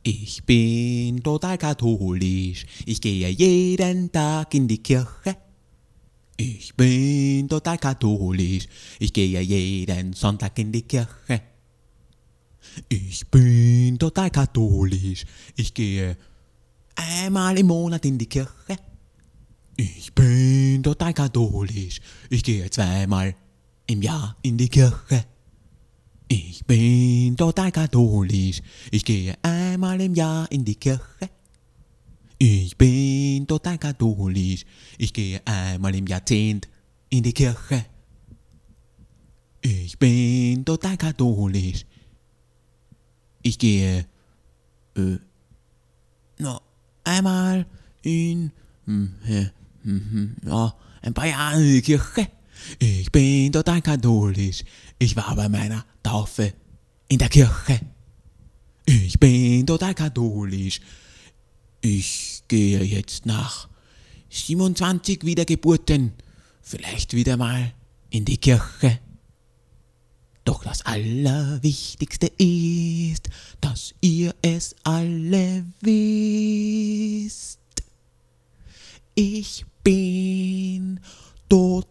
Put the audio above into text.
Ich bin total katholisch, ich gehe jeden Tag in die Kirche. Ich bin total katholisch, ich gehe jeden Sonntag in die Kirche. Ich bin total katholisch, ich gehe einmal im Monat in die Kirche. Ich bin total katholisch, ich gehe zweimal im Jahr in die Kirche. Ich bin total katholisch, ich gehe einmal im Jahr in die Kirche. Ich bin total katholisch, ich gehe einmal im Jahrzehnt in die Kirche. Ich bin total katholisch, ich gehe einmal in ein paar Jahre in die Kirche. Ich bin total katholisch, ich war bei meiner Taufe in der Kirche. Ich bin total katholisch, ich gehe jetzt nach 27 Wiedergeburten vielleicht wieder mal in die Kirche. Doch das Allerwichtigste ist, dass ihr es alle wisst. Ich bin total